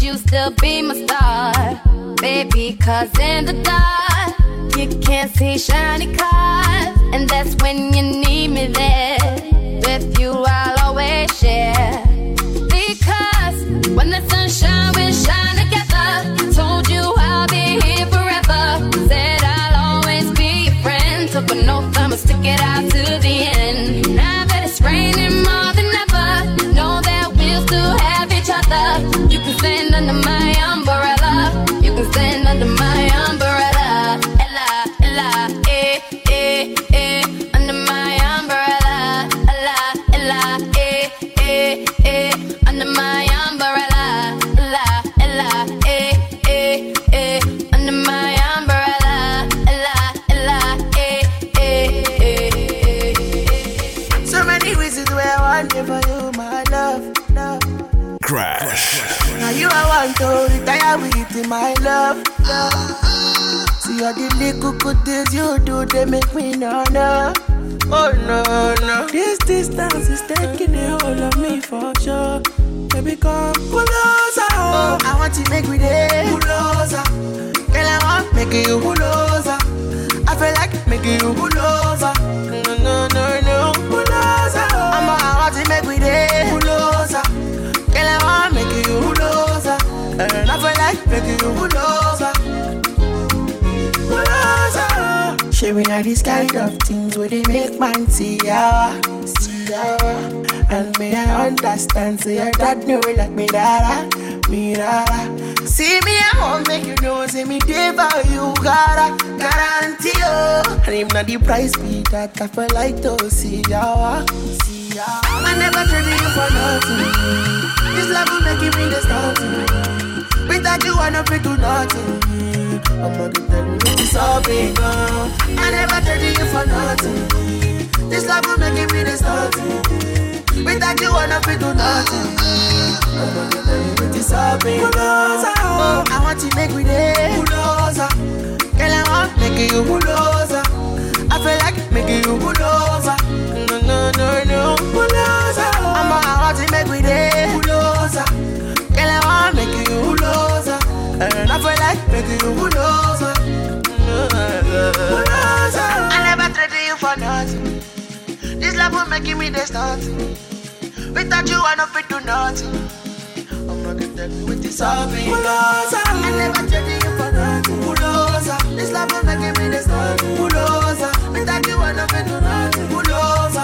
you still be my star, baby, 'cause in the dark you can't see shiny cars, and that's when you need me there. With you I'll always share, because when the sun shines we shine together. Told you I'll be here forever, said I'll always be your friend. Took an oath, I'ma stick it out to the end. Now that it's raining more than ever, know that we'll still have each other. You can stand under my umbrella, you can stand under my umbrella. Ella, Ella, eh, eh, eh, under my umbrella. Ella, Ella, eh, eh, eh, under my umbrella. Ella, Ella, eh, eh, eh, under my umbrella. Ella, Ella, eh, eh, eh. So many reasons where I want it for you, my love, love. Crash. Now you I want to retire with my love, love. See all the little good things you do, they make me no. Oh no, no. This distance is taking a hold of me for sure. Baby, come closer. Oh, I want to make me there. Closer. Girl, I want make you closer. I feel like making you closer. No. Closer. I want to make me there. Closer. Girl, I want make you closer. And I feel like making you closer. Sharing all these kind of things where they make man see ya. And me I understand, so your dad know like me dada. See me I won't make you know, say me there for you, gotta guarantee you. And if not the price be that, I feel like to see ya. I never traded you for nothing. This love will make me the starting. Without you I don't do nothing. I'm not gonna tell you it's all big. I never traded you for nothing. This love will make me the starting. Without you I don't do nothing. I'm not gonna tell you it's all big. Oh, I want to make me there. Closer. Girl, I want make you closer. I feel like making you closer. No. Closer. I want to make me there. Closer. Girl, I want make you closer. And I feel like making you closer. I never traded you for nothing. This love will make me the start. Without you I don't fit do nothing. I'm not gonna tell you what it's all been. I never traded you for nothing. Closer. This love will make me the start. Closer. Without you I don't fit do nothing. Closer.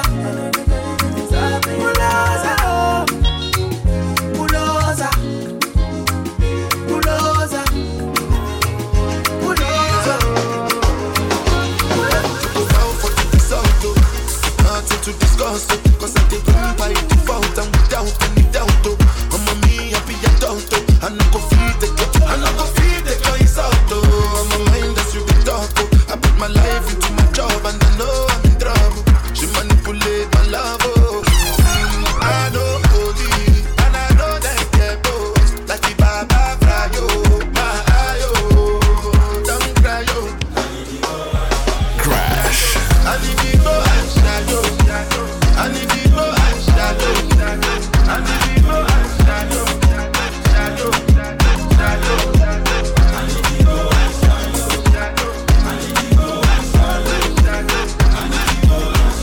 To discuss it, cause I take one by default and without any doubt. I'm a me, I be a doctor. I no go feed the girl, I no go feed the girl, it's out. I'm a mind that's you can talk. I put my life into my job and I know I'm in trouble. She manipulate my love. I know holy, and I know that they're both like the Baba Frayo, my ayo, don't cry yo. Crash. I need to go and shadow. I need to go and shadow. I need to go and shadow. Shadow. I need to go and shadow. I need to go and shadow. I need to go and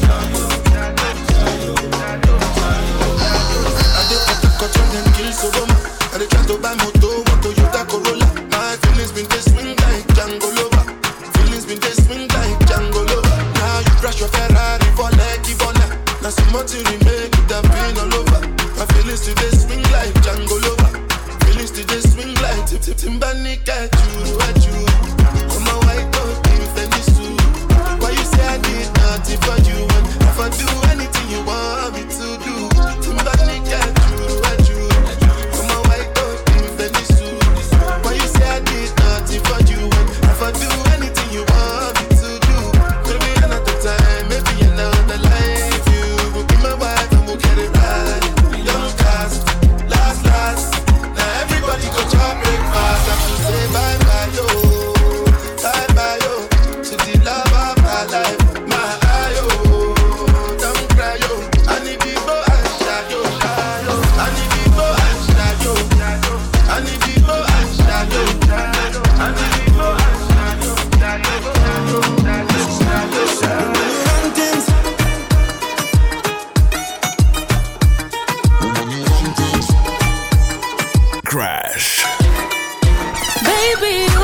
shadow. I dey put the cut on them kill so bomb. I dey try to buy moto, want Toyota Corolla. My feelings been they swing like Django Lover. Feelings been they swing like Django Lover. Now you crash your Ferrari for Lucky Bonner. Now some more to remake with that pain all over. My feelings today swing like Django Lover. Feelings today swing like Timbani at you. I'm a white dog in Fendi suit. Why you say I did nothing for you? And if I do anything you want me to do, Timbani at you. I'm a white dog in Fendi suit. Why you say I did nothing for you?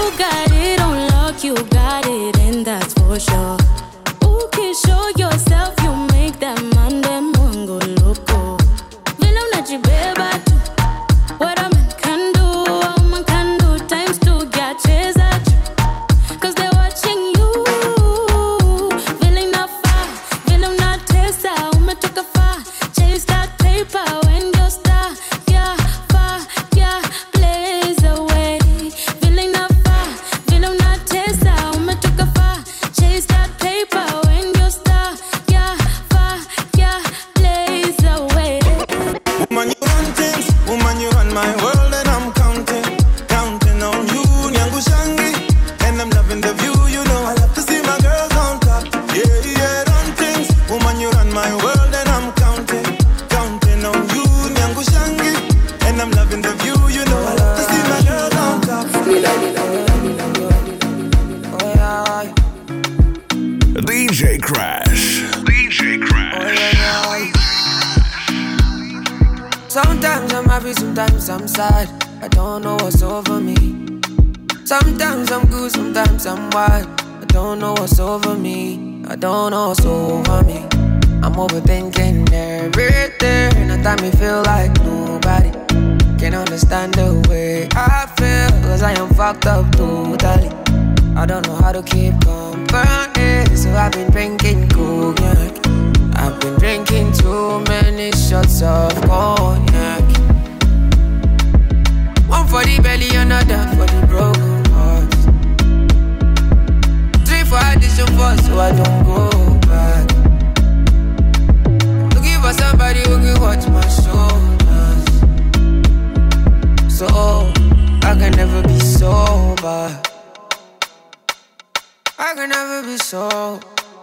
got it on lock, you got it, and that's for sure. Ooh, can show yourself, you make that man them one go loco. Vile unajibeba tu, what a man can do, a woman can do, times two, get chase at you. Cause they're watching you. Feeling not far, feeling not taste out, umetoka far. Chase that paper when you're star. Yeah, far, yeah, blaze away. Feeling not far, feeling not taste out, umetoka far. Chase that paper when you're star. Yeah, far, yeah, blaze away. Woman, you run things, woman, you run my world, and I'm counting on you, Nyangu Shangi. And I'm loving the view, you know I love to see my girls on top. Yeah, yeah, run things, woman, you run my world, and I'm counting on you, Nyangu Shangi. And I'm loving the view, you know I love to see my girls on top. DJ Crash. DJ Crash. Sometimes I'm happy, sometimes I'm sad. I don't know what's over me. Sometimes I'm good, sometimes I'm wild. I don't know what's over me. I don't know what's over me. I'm overthinking everything. At time me feel like nobody can understand the way I feel. Cause I am fucked up totally. I don't know how to keep company. So I've been drinking cognac. I've been drinking too many shots of cognac. One for the belly, another for the broken heart. 3 for addition 4 so I don't go back. Looking for somebody who can watch my shoulders. So I can never be sober. I can never be sober.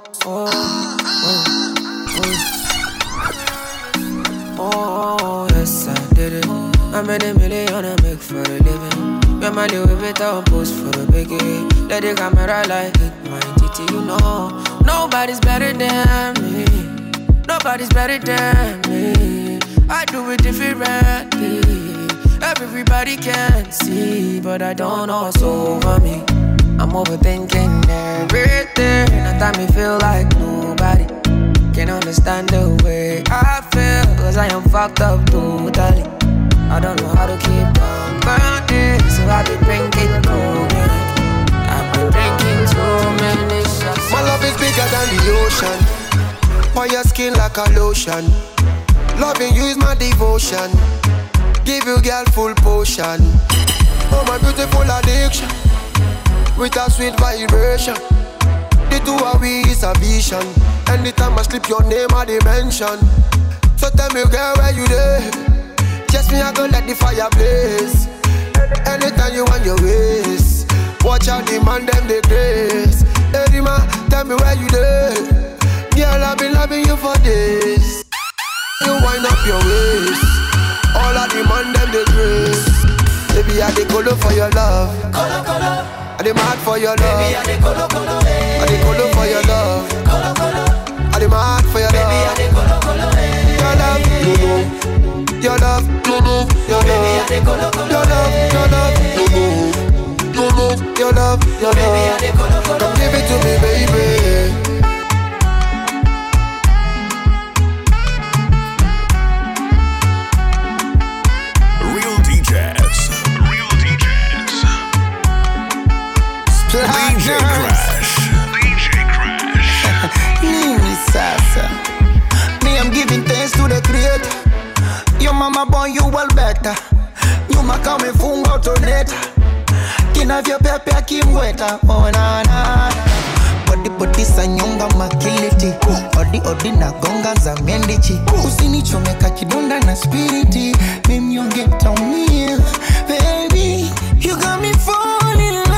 Oh, yes I did it. I made $1 million I make for a living. When my Louis Vuitton post for the biggie. Let the camera like it, my titty, you know. Nobody's better than me. Nobody's better than me. I do it differently. Everybody can see, but I don't know what's over me. I'm overthinking everything. At time me feel like nobody can understand the way I feel. Cause I am fucked up totally. I don't know how to keep company. So I've been drinking cognac. I've been drinking too many shots. My love is bigger than the ocean. On your skin like a lotion. Loving you is my devotion. Give you girl full potion. Oh my beautiful addiction. With a sweet vibration. The two of we is a vision. Anytime I slip your name I dimension. So tell me girl where you there. Just me I go let the fire blaze. Anytime you want your ways. Watch out the man them the grace. Hey man, tell me where you there. Girl I've been loving you for days. You wind up your waist. All of the man them the grace. Baby I the color for your love. Color. I the mad for your love. Baby I the color. I the color for your love. Color. I the mad for your love. Baby I the color. Your love, your love, your love, baby I the color. Your love, your love, baby I the color. Come give it to me, baby. DJ Crash. Nini sasa. Me I'm giving thanks to the creator. Your mama born you all better. Nyuma kama fungo toneta. Kinavyo pepe akimweta. Oh na na. Body sanyonga makiliti. Odi na gonga za mendichi. Usinichomeka kidonda na spiriti. Mimi ongeta umia. Baby, you got me falling in love.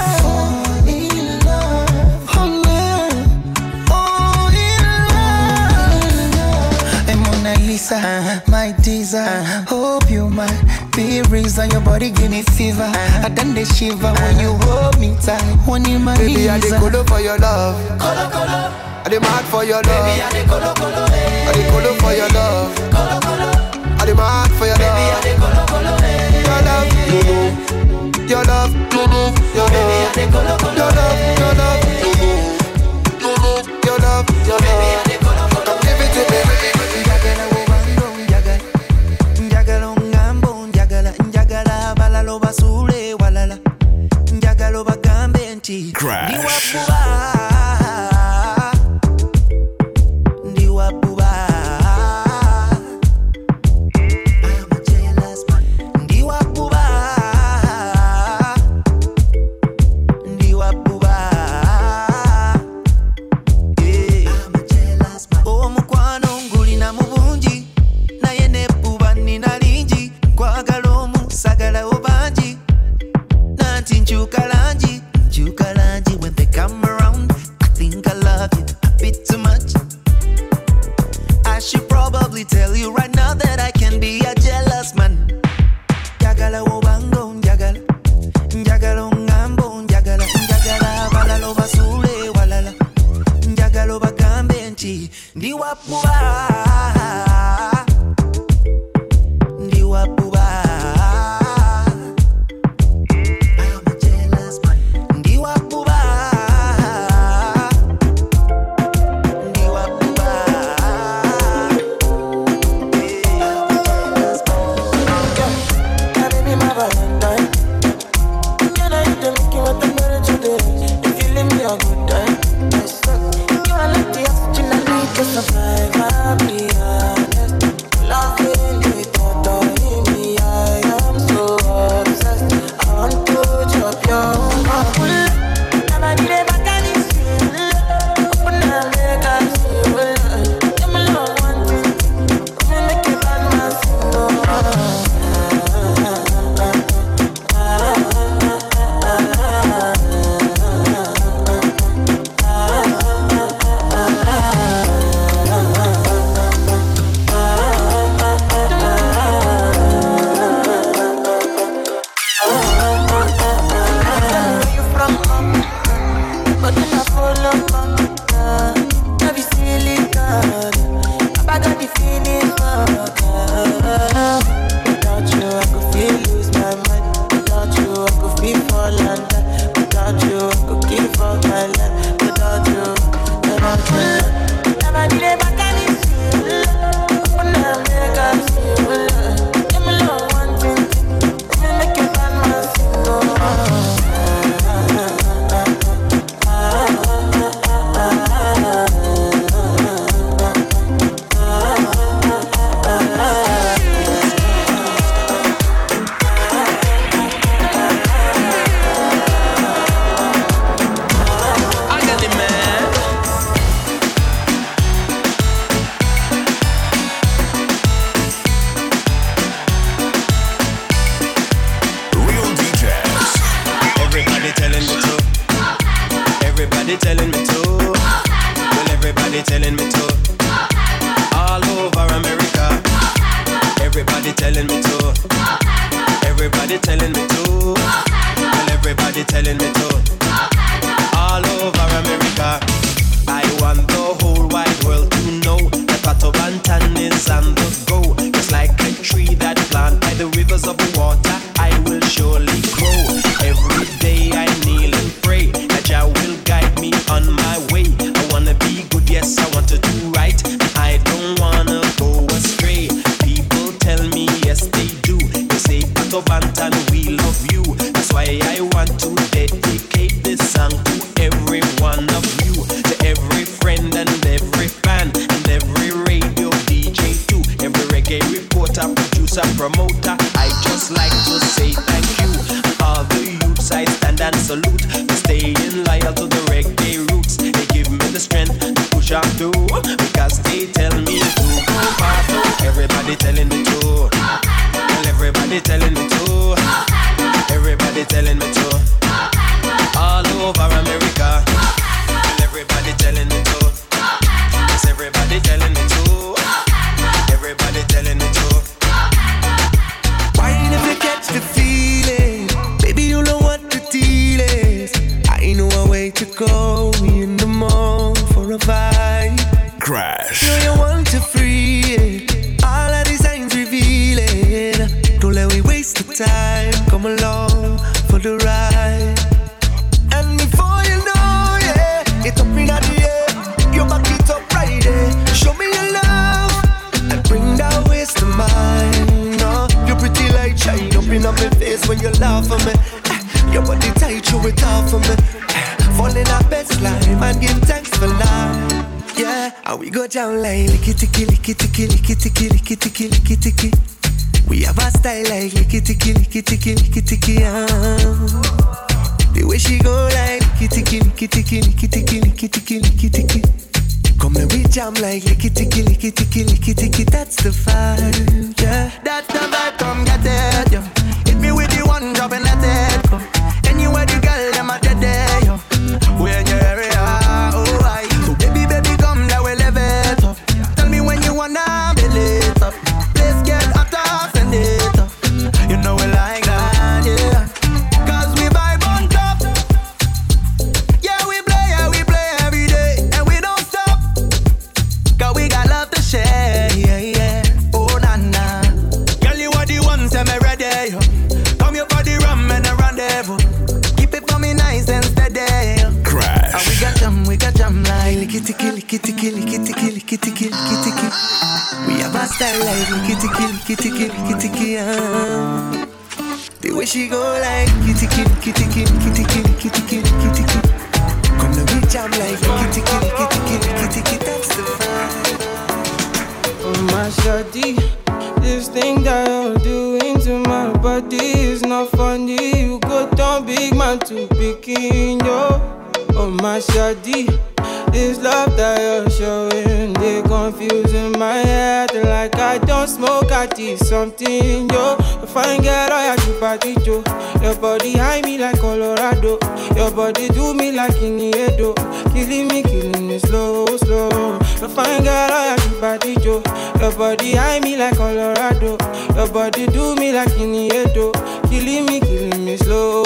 My teaser, hope you might be reason your body give me fever. I done the shiver when you hold me tight. One in my baby, I the color for your love. Color. I the mad for your love. Baby, I the color. I the color for your love. Color. I the mad for your love. Baby, I the color. Your your love, your love, your love, your love, your love, your love, your love. Come give it to me, baby. Njagala wobando njagala, njagala ongambo njagala, njagala balalo basule walala, njagala bagambe nti Crash. Tell you right now that I can be a jealous man. Njagala wobango njagala, njagala ongambo njagala, njagala balalo basule walala, njagala bagambe nti ndiwapuba, ndiwapuba. I'm a jealous man. Ndiwapuba. Crash. Do you want to free it? All our designs revealing. Don't let we waste the time. Come along for the and give thanks for life. Yeah, and we go down like licky-ticky, licky-ticky, licky-ticky, licky-ticky, licky-ticky. We have a style like licky-ticky, licky-ticky, licky-ticky, The way she go like licky-ticky, licky-ticky, licky-ticky, licky-ticky, licky-ticky. Come and we jam like licky-ticky, licky-ticky, licky-ticky. That's the vibe, yeah. That's the vibe, come get it, yo. Hit me with the one drop and let it go. Anywhere the girl, them a dead there, yo. We in your area, oh I. So baby, come, that we live it up. Tell me when you wanna build it up. Let's get hotter, send it up. You know we like that, yeah. Cause we vibe on top. Yeah, we play every day. And we don't stop. Cause we got love to share, yeah, yeah. Oh, nah. Girl, you are the one, say me ready, yo. Come here for the rum and a rendezvous. Keep it for me nice and steady, yo. Crash. And we got jam like licky-ticky, licky-ticky, licky-ticky, licky-ticky, licky-ticky. We have a style like licky-ticky, licky-ticky, licky-ticky, The way she go like licky-ticky, licky-ticky, licky-ticky, licky-ticky, licky-ticky. Come to we jam like licky-ticky, licky-ticky, licky-ticky. That's the vibe. Oh my shawty, this thing that you're doing to my body is not funny. You go down big man to picking, yo. Oh my shawty, this love that you're showing, they confusing my head like I don't smoke, I did something, yo. If I get all your party, Joe. Your body high me like Colorado. Your body do me like Iniedo. Killing me slow. If I get all your party, Joe. Your body high me like Colorado. Your body do me like Iniedo. Killing me slow.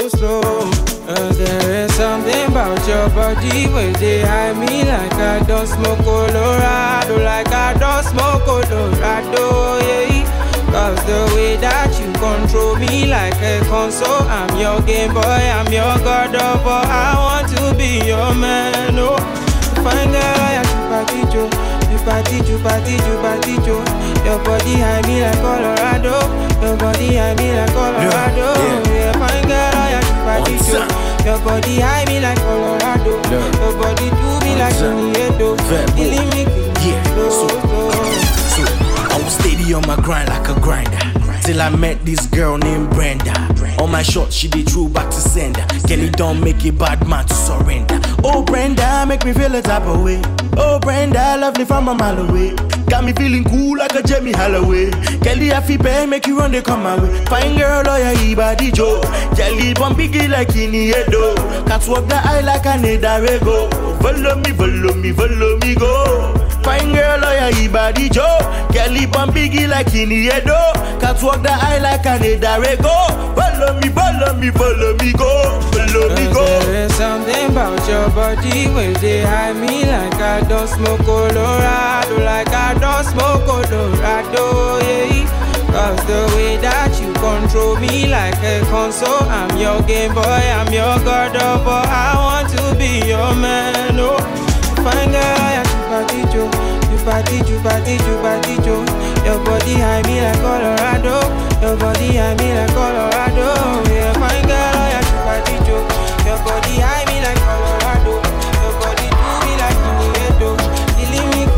There is something about your body where they hide me like I don't smoke Colorado, like I don't smoke Colorado, yeah. Cause the way that you control me like a console, I'm your Game Boy, I'm your God of War, I want to be your man, oh. Find girl, you party, Joe. Your body hide me like Colorado. Your body hide me like Colorado. Yeah, fine girl, you party, Joe. Your body high me like Colorado. Your body do me like Iniedo. Killing me slow. So I was steady on my grind like a grinder till I met this girl named Brenda. On my shot, she be true back to sender. Kelly don't make a bad man to surrender. Oh Brenda, make me feel a type of way. Oh Brenda, lovely from a mile away. Got me feeling cool like a Jamie Holloway. Kelly, I feel pain, make you run, they come my way. Fine girl, lawyer, body Joe. Kelly, bomb biggie like Iniedo. Can't walk the eye like a Nedarego. Follow me, go. Fine girl, lawyer, body Joe. Kelly, bomb biggie like Iniedo. Can't walk the eye like a Nedarego. Follow me, go. There is something about your body where they hide me like I don't smoke Colorado, like I don't smoke Colorado, yeah. Cause the way that you control me like a console, I'm your Game Boy, I'm your God of War, I want to be your man, oh. Fine girl, you party, Joe. Your body high me like Colorado. Your body high me like Colorado. Yeah, fine girl, you party, Joe. Your body high me like Colorado. Your body do me like Iniedo. Killing me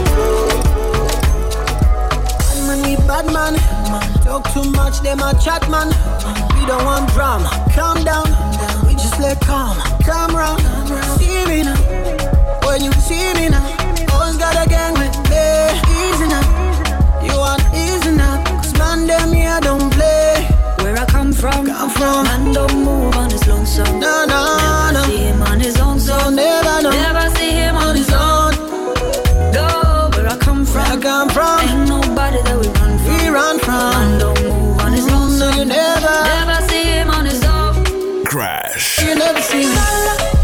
Bad man, talk too much, them a chat man. We don't want drama, calm down. We just let calm round. See me now, when you see me now. Always got a gang with me, easy now. You want easy now, cause man them here don't play. Where I come from, man don't move on his lonesome. No. Never see him on his own, so never see him on his own. Go where I come from, ain't nobody that we run from. Man don't move on his own, no, you never see him on his own. Crash. You never see him.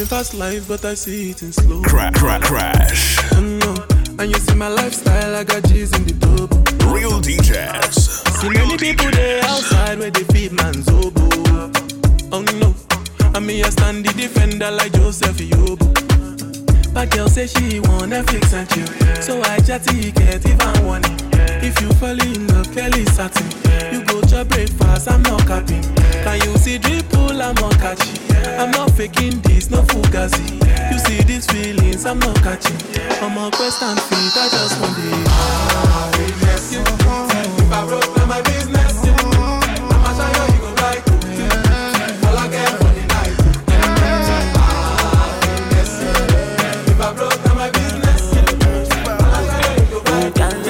living fast life, but I see it in slow. Crash. Oh no, and you see my lifestyle, I got G's in the double. Real DJs. See many people there outside where they feed man's oboe. Oh no, and me I stand the defender like Joseph Yobo. My girl say she want Netflix and chill, so I chatty get even one. If you fall in love, Kelly satin. You go to breakfast, I'm not capping. Can you see dripple, I'm not catching. I'm not faking this, no fugazi. You see these feelings, I'm not catching. I'm on quest and feet, I just want it. If I broke down my business, I'ma show you go right. All I get for the night. If I broke down my business, I'ma show you go right.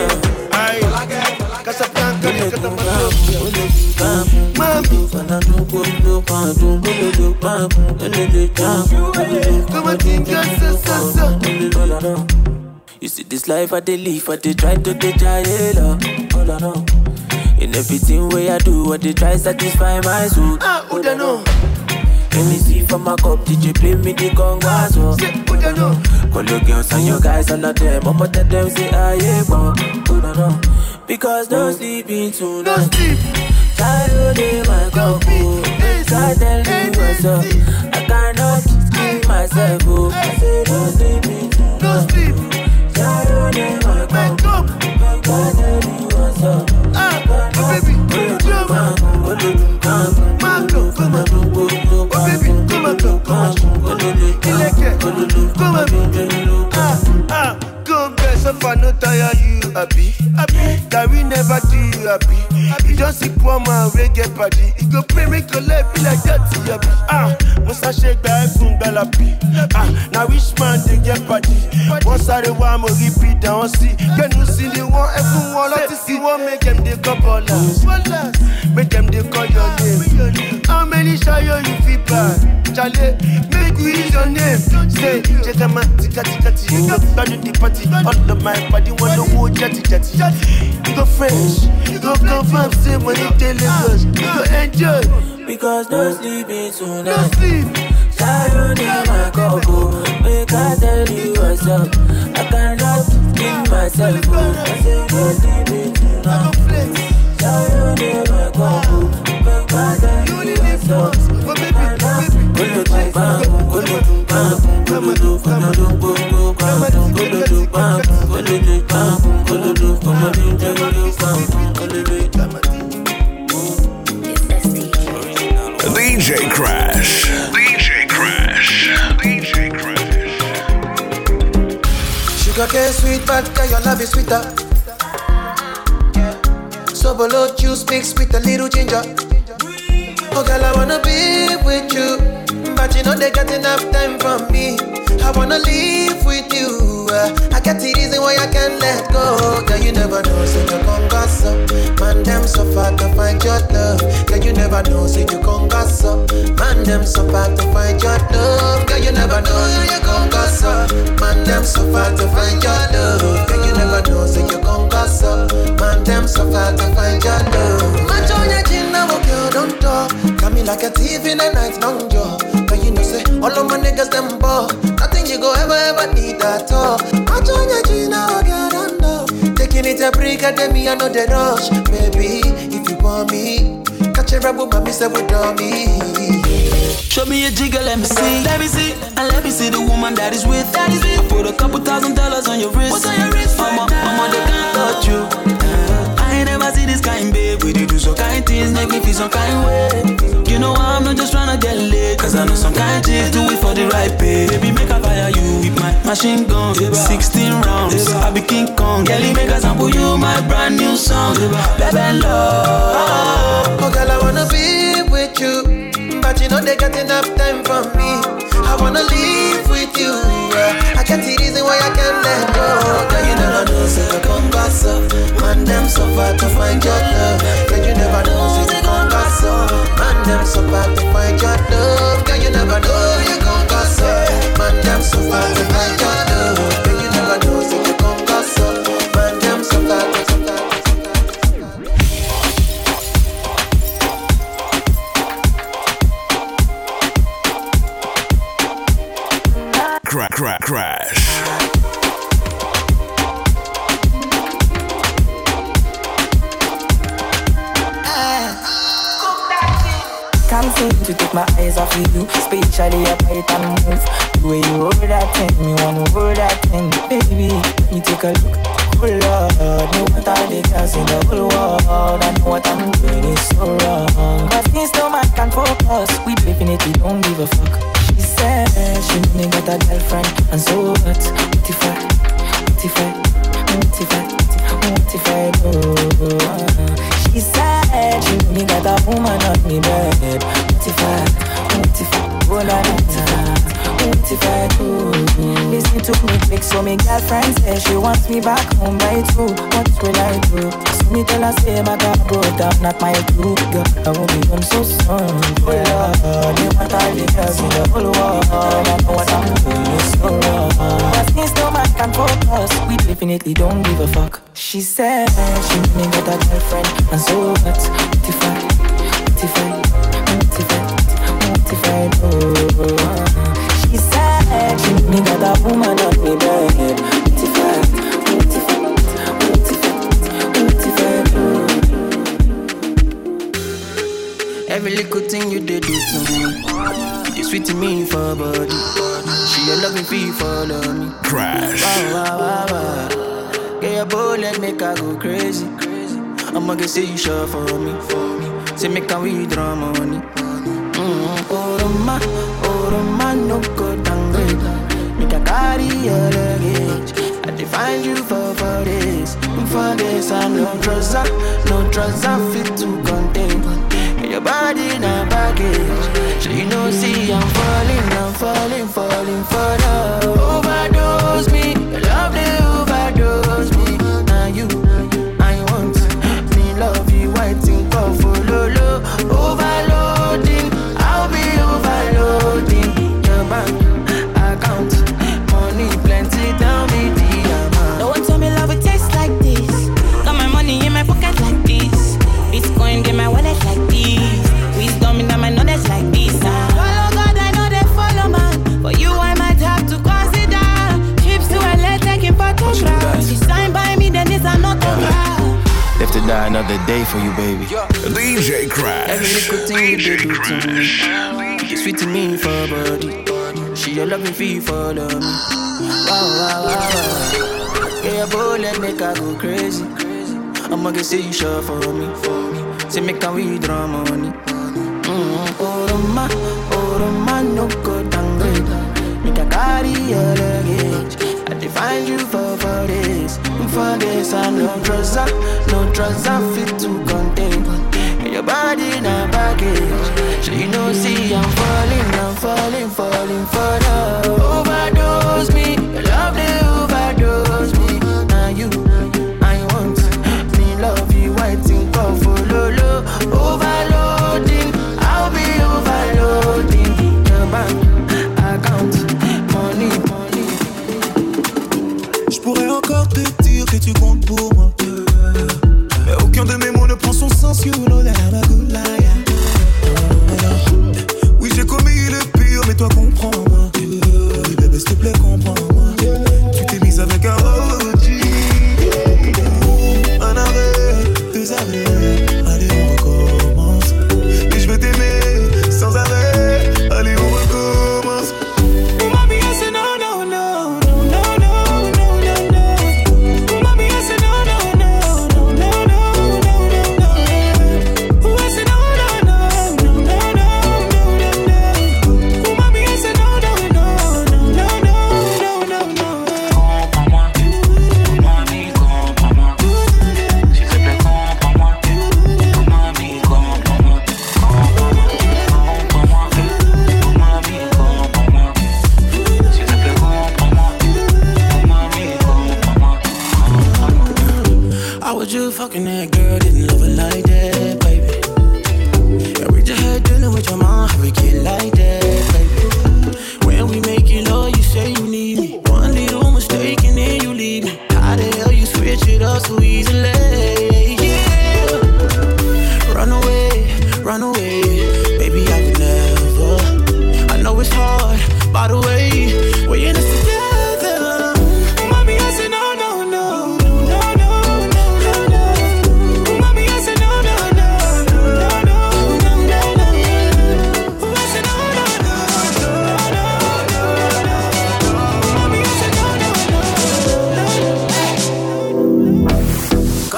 You see this life I dey live, I dey try to get jail. In everything way I do, I dey try satisfy my soul. Let me see from my cup, DJ play me the congas. Call your girls and your guys, all of them. I'ma tell them say I ain't born. Because no sleeping tonight. No sleep. Child in my couple. God tell me what's up. I cannot keep myself. I say no sleeping tonight. No sleep. Child in my couple. God tell me what's up. Baby, if I no tire you happy, that we never do you happy. You just see poor man we get party. You go pray make your life be like that to happy. Must I shake the iPhone galapi? Now which man they get party? Once I the one more repeat down see. Can you see the one everyone like to see one make them they couple make them they call your name. How many shy you feel bad? Charlie, make we use your name. Say, check a man, tika. You go back to the party. All of my body want to go jetty. You go fresh, you go confirm, say when you tell us, you go enjoy. Because no sleeping tonight. No sleep. Shadow in my couple. Make I tell you what's up. I cannot keep myself. I say no sleeping tonight. Shadow in my couple. Make I tell you what's up. DJ Crash. Sugar cane sweet, but your love is sweeter. So below juice mixed with a little ginger. Oh girl, I wanna be with you, but you know they got enough time from me. I wanna live with you. I get the reason why I can't let go. Girl, you never know, say you gon' gossip. Man, them so far to find your love. Girl, you never know, say you gon' gossip. Man, them so far to find your love. Girl, you never know, you gon' gossip. Man, them so far to find your love. Girl, you never know, say you gon' gossip. Man, them so far to find your love. Man, on your chin now, girl, don't talk. Got me like a thief in the night, long jaw. But you know, say, all of my niggas, them ball. Nothing you go ever need at all. Match on your chin now, girl, don't know. Taking it a break, at me, I know the rush. Baby, if you want me, catch a rebel, mommy, say with me. Show me a jigger, let me see. Let me see. And let me see the woman that is with. I put $2,000 on your wrist. What's on your wrist? Mama, they can't touch you. I ain't never see this kind, babe. We do some kind things, make me feel some kind way. You know I'm not just tryna get laid, cause I know some kind chicks do it for the right pay. Baby, make I fire you with my machine gun. 16 rounds, I be King Kong. Girl, make I sample you my brand new song. Baby, love. Oh girl, I wanna be with you, but you know they got enough time for me. I wanna live with you. I can't see reason why I can't let go. Girl, you never know, say you gon' gossip. Man, them so far to find your love. Girl, you never know, say you gon' gossip. Man, them so far to find your love. Girl, you never know, you gon' gossip. Man, them so far to find your love. Girl, you never know, say you gon' gossip. Man, them so far to my eyes off of you. Spatially I bite and move. The way you hold that thing, me wanna hold that thing. Baby, let me take a look. Oh Lord, know what all the girls in the whole world. I know what I'm doing is so wrong. Cause things no man can focus. We definitely don't give a fuck. She said she only got a girlfriend. And so what? What if I do? She said she only got a woman on me bed. What if I, what if I do? Listen to me quick, so my girlfriend says she wants me back home by 2. What will I do? So me tell her say my car broke down, not my crew. Girl, I won't be home so soon. Oh Lord, they want all the girls in the whole world. I know what I'm doing is so wrong. But things no man can focus. We definitely don't give a fuck. She said she only got a girlfriend. And so what? What if I do? She said she only got a woman on me bed. What if I do? Every little thing you did do to me, you sweet to me for body. She a loving fee for me. Crash. Get your bullet, make her go crazy. I'ma get say you sure for me. Say make her withdraw money. Oh Roma, no go downgrade. Make her carry your luggage. I define you for this. For this, I no trouser fit to contain. Your body not baggage. So you know, see I'm falling for love. Overdose me, your love they overdose me. Now you, I want me love you, I think of follow. Overloading, I'll be overloading. Your bank account, money plenty, tell me the amount. No one told me love would taste like this. Got my money in my pocket like this. Bitcoin in my wallet like this. Wisdom in my knowledge like this. Follow God, I know they follow man. For you, I might have to consider trips to LA taking photographs. You sign by me, then it's an autograph. Live to die another day for you, baby. DJ Crash. Every little thing you did do to me, you sweet to me for body. She a loving fee for me. Wow. Get your bullet, make her go crazy. I'ma get say you sure for me. Say make her withdraw money. Oh Roma, no go downgrade. Make her carry your luggage. I define you for this. For this, I no trouser fit to contain. Your body not baggage. So you know, see I'm falling for love. Overdose me, your love they overdose me. Now you, I want me love you, I think of follow. Overloading, I'll be overloading. Your bank account, money. Je pourrais encore te dire que tu comptes pour moi, mais aucun de mes mots ne prend son sens. You know that I'm a good liar. Oui, j'ai commis le pire, mais toi comprends-moi. Oui, bébé, s'il te plaît, comprends-moi. Tu t'es mise avec un OG. Un arrêt, 2 arrêts. Allez, on recommence. Et je veux t'aimer sans arrêt. Allez, on recommence. Mommy, I said no. Fucking that girl, didn't love her like that, baby. Yeah, reach your head dealing with your mom, how we get like that, baby. When we make it low, you say you need me. One little mistake and then you leave me. How the hell you switch it up so easily? Yeah. Run away, baby, I would never. I know it's hard, by the way, we're in this together. Mommy, I said no. Mommy, I said no.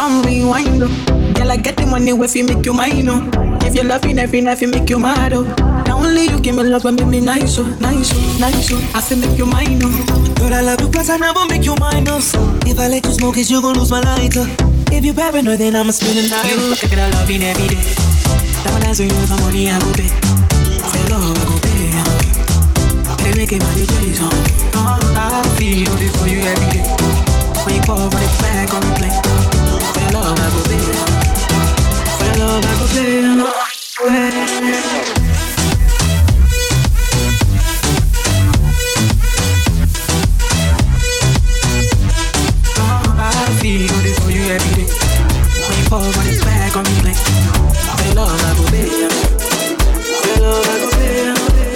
come rewind, oh. Girl, I get the money if you make you mine, oh. If you love me, every night you make you mad, oh. Now only you give me love and make me nice, oh, nice, oh, nice, oh. I feel make you mine, oh. Girl, I love you plus I never make you mine, oh. If I let you smoke it, you gon' lose my lighter. If you paranoid, then I'ma spend the night. You look at I love you every day. That dance with you for money, I go pay. Say love, I go pay. They make it money, days on. I feel this for you every day. When you call, run it back on the plane. Say love, I go pay. Say love, I go pay. I feel this for you every day. When you call, run it back on the plane. Say love, I go pay. Say love, I go pay.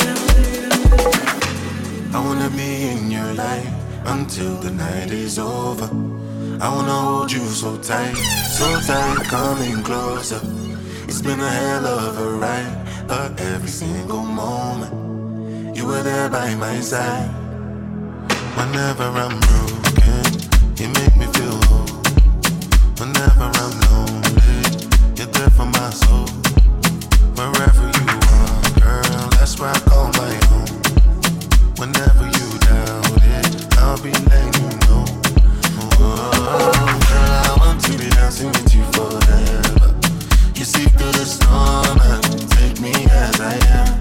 I wanna be in your life until the night is over. I wanna hold you so tight, coming closer. It's been a hell of a ride, but every single moment you were there by my side. Whenever I'm broken, you make me feel whole. Whenever I'm lonely, you're there for my soul. Wherever you are, girl, that's where I call my home. Whenever you doubt it, I'll be letting you know. Oh, girl, I want to be dancing with you forever. You see through the storm and take me as I am.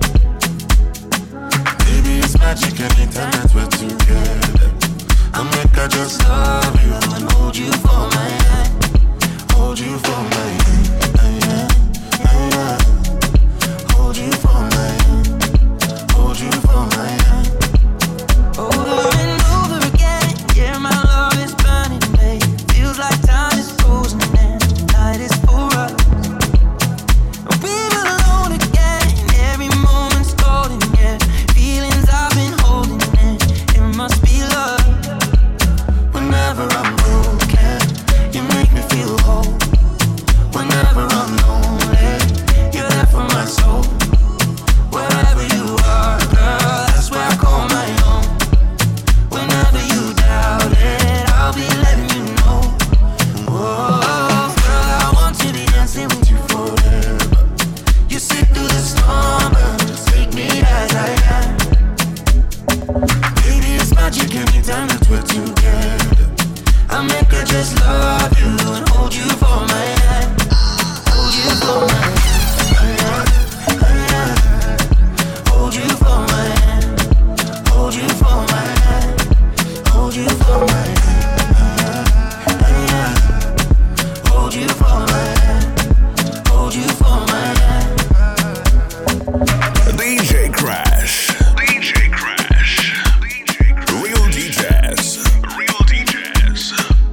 Baby, it's magic anytime that we're together. I'll make I just love you and hold you for my hand. Hold you for my hand. Hold you for my hand. Hold you for my hand. Over and over again, yeah, my love is burning, babe. Feels like time is frozen and the night is for us. We're alone again, every moment's golden, yeah. Feelings I've been holding in, it must be love. Whenever I'm broken, you make me feel whole. Whenever I'm lonely, you're there for my soul. Wherever you are, girl, that's where I call my own. Whenever you doubt it, I'll be letting you know. Oh, girl, I want to be dancing with you forever. You sit through the storm and take me as I am. Baby, it's magic anytime that we're together. I make her just love you and hold you for my hand. Hold you for my hand. Hold you for my hand. Hold you for my hand. Hold you for my hand. Hold you for my hand. Hold you for my hand. DJ Crash. DJ Crash. Real DJs. Real DJs.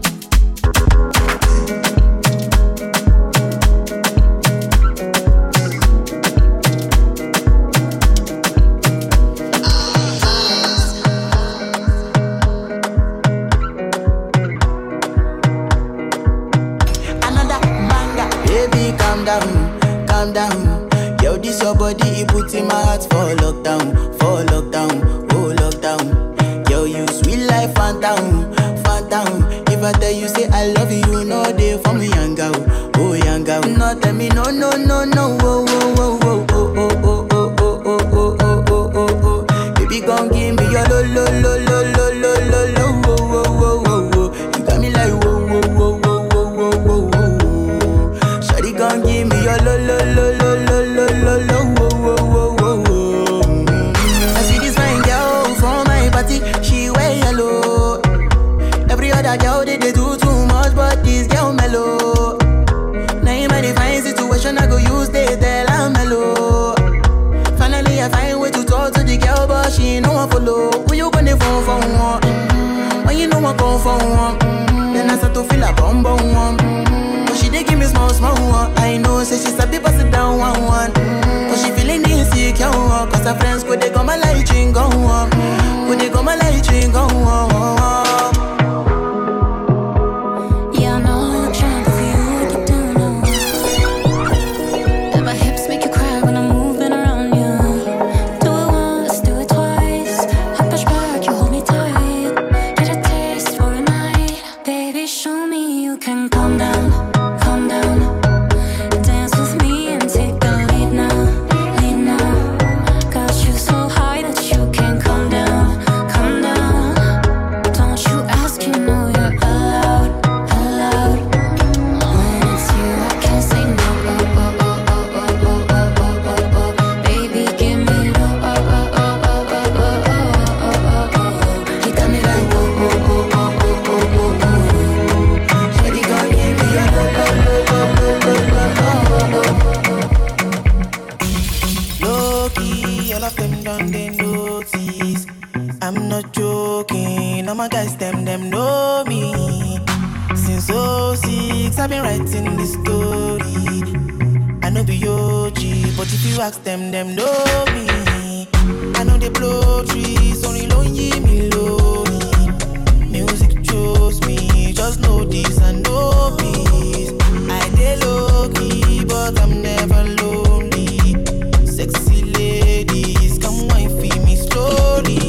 Another banger. Baby, calm down, calm down. Yo, this your body, it puts in my heart for lockdown, oh lockdown. Yo, you sweet life, phantom, phantom. If I tell you say I love you, you know they for me, young girl, oh young girl. No, tell me no, no, no, no, oh, oh, oh, oh, oh, oh, oh, oh, oh, oh, oh, oh, oh, oh. Baby, gon' give me your lo, lo, lo, lo, lo, lo, lo, lo, oh, oh, oh, oh, oh. You got me like whoa, whoa, whoa, whoa, whoa, whoa, whoa, whoa. Shawty gon' give me your lo, lo, lo, lo, lo, lo, lo, lo, whoa, whoa, whoa, whoa, whoa. I see this fine girl from my party, she wear yellow. Every other girl they do too much, but this girl mellow. Now in my fine situation, I go use they tell I'm mellow. Finally I find way to talk to the girl, but she ain't no one follow. Who you gonna phone for one? When you know I come for one, then I start to feel a bum bum one. But she dey give me small small one. I know say she's a bit pass it down one one. But she feeling insecure, cause her friends could they come a light drink go on. Could they come a light drink go on. Yeah, I know I'm trying to feel what you do know. That my hips make you cry when I'm moving around you. Do it once, do it twice. I push back, you hold me tight. Get a taste for a night. Baby, show me you can calm down. I've been writing this story. I know be OG, but if you ask them know me. I know they blow trees, only lonely me lonely. Music chose me, just know this and know peace. I dey low key, but I'm never lonely. Sexy ladies, come wine for me slowly.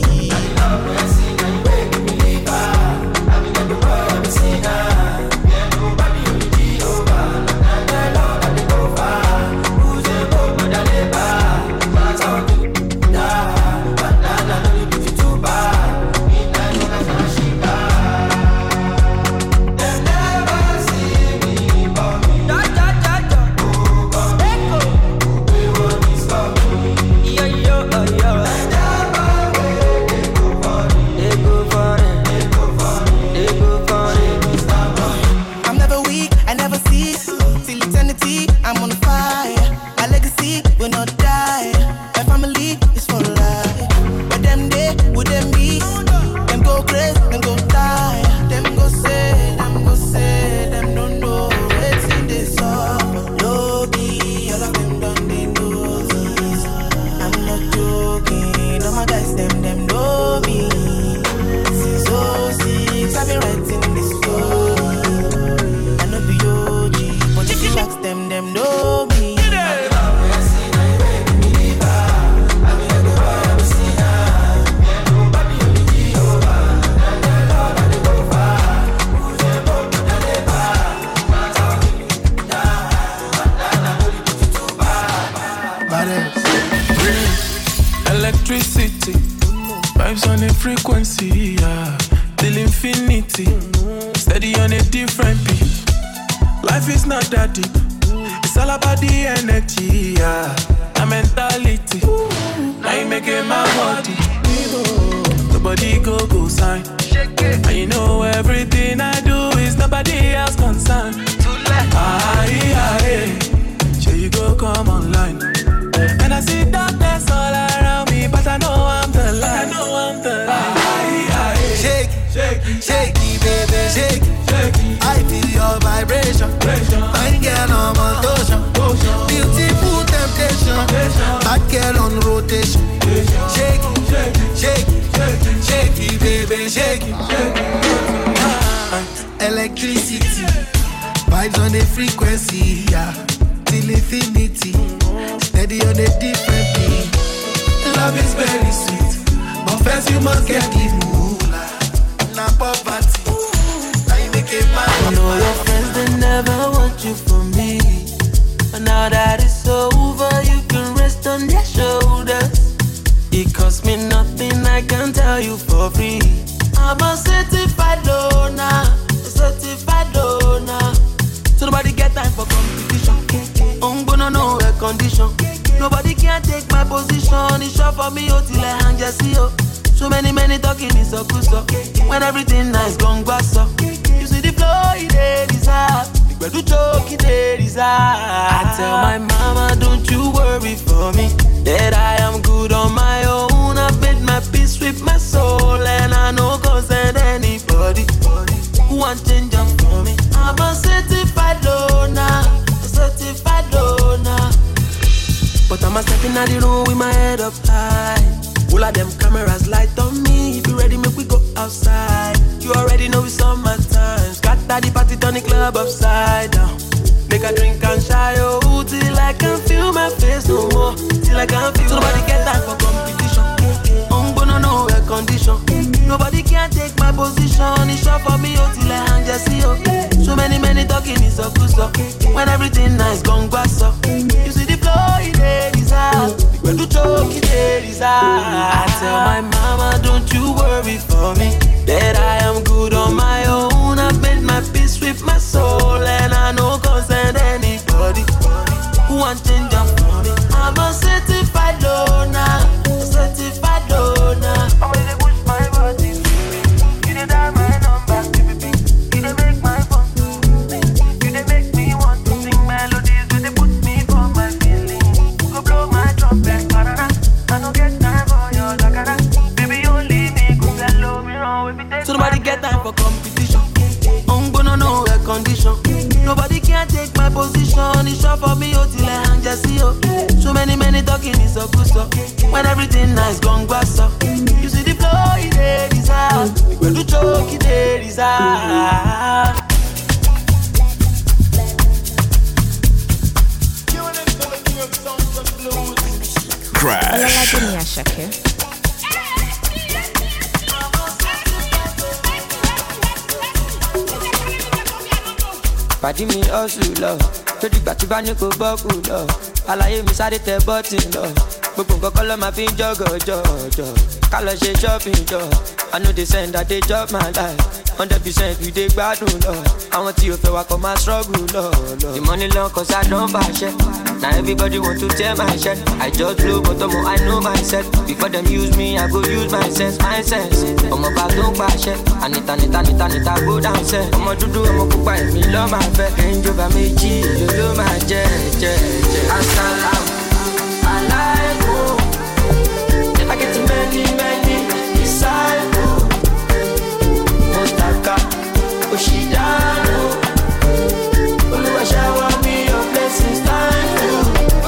Electricity, vibes on a frequency, yeah, till infinity. Steady on a different beat. Life is not that deep. It's all about the energy, yeah, the mentality. Now you making my body. The body go sign. And you know everything I do is nobody else concerned. Sure you go come online. And I see darkness all around me, but I know I'm the light. Shake it, shake it, baby, shake it. I feel your vibration. Fine girl on motion. Beautiful temptation. Bad girl on rotation. Shake it, baby, shake it. Electricity, vibes on the frequency, yeah, till infinity. Steady on a different beat. Love is very sweet, but first you must get the moolah. Not poverty. Now you make it mad. I know your friends, they never want you for me. But now that it's over, you can rest on their shoulders. It costs me nothing, I can tell you for free. I'm a certified loner, so nobody get time for competition. Gonna no air condition. Nobody can take my position. It's short for me, till I hang just see you. So many talking is so good, so when everything nice, gone grass up. You see the flow, it desire. But do choke, it desire. I tell my mama, don't you worry for me, that I am good on my own. I've made my peace with my soul, and I know concern anybody who want change up for me. I'm a certified loner. But I'm a stepping out the room with my head up high. All of them cameras light on me. If you ready, make we go outside. You already know it's on my time. Scatter the party, turn the club upside down. Make a drink and shy, oh, till I can feel my face no more. Till I can feel. So nobody get time for competition. No air condition. Nobody can take my position. It's short for me, oh, till I hang just see, okay. So many talking is so good, so when everything nice, gone grass up. You see the flow, it desire. When you choke, it desire. I tell my mama, don't you worry for me, that I am good on my own. I've made my peace with my soul, and I know concern anybody who want change up for me. I'm a certified loner. I'm gonna push my body. You did dial my number. You did make my phone. You did make me want to sing melodies. You did put me for my feelings. Go blow my trumpet. I don't get time for your lakara. Baby, only me could blow me wrong. So nobody get time for competition. I'm gonna know air condition. for me, oh, till I hang just see, oh. So many talking is so good, so. When everything nice, gone grass up. You see the flow, it is hard. When you choke, it is hard. Crash. Pàdí mi hustle lọ, tó dìgbà tí bá ní kò bọ́kù lọ. Àlàyé mi sáré tẹ bọ́tì lọ. Gbogbo nǹkan kọ́ ló máa fi ń jọ̀gọ̀jọ̀. Ká lọ ṣe shopping jọ. I know they send that they chop my life. 100% we dey gbádùn lọ. Àwọn tí o fẹ́ wa kọ́ máa struggle lọ. The money long cause I don't fashion. Now everybody want to tear my shirt. I just blow but I know myself. Before them use me, I go use my sense. Ọmọ bá tó ń pàṣẹ. Anita go down set. Ọmọ dúdú ọmọ pupa èmi lọ́ máa fẹ́. Range Rover méjì ló máa jẹ́. Asalaam alaikum. I get too many disciples. Motaka Oshidano. Oluwa shower me your blessings time to.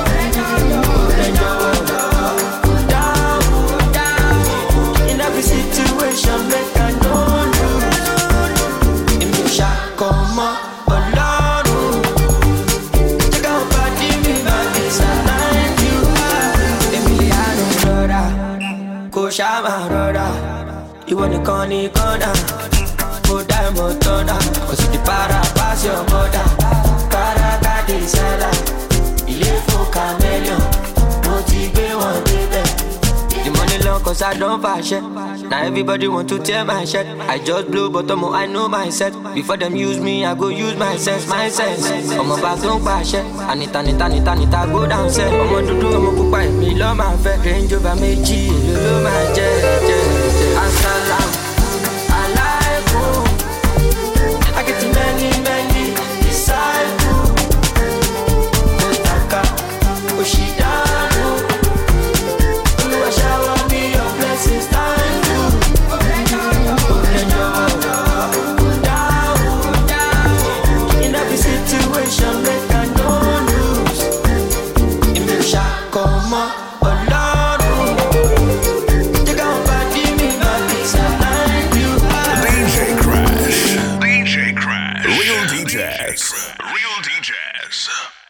In every situation, make I know you. In me come on, alone. Check out body me, but it's alive you. Emiliano Roda, Koshama Roda. You want the corner, go down Motona. Cause the para pass your mother. Para Gadi Sala. Il est faux caméléon. Motivé one baby. The money long cause I don't fashion. Now everybody want to tear my shirt. I just blow but I know myself. Before them use me, I go use my sense. I'm about to fashion. Anita go down set. I'm on to do, I'm pupa èmi lọ́ máa fẹ́. Range Rover méjì ló máa jẹ́. Asalaam alaikum. I get too many disciples. Motaka Oshidano. Oluwa shower me your blessings time to. In every situation, make I no lose. In me come on, alone. Take out body me, but it's alive you. DJ Crash. Real DJs.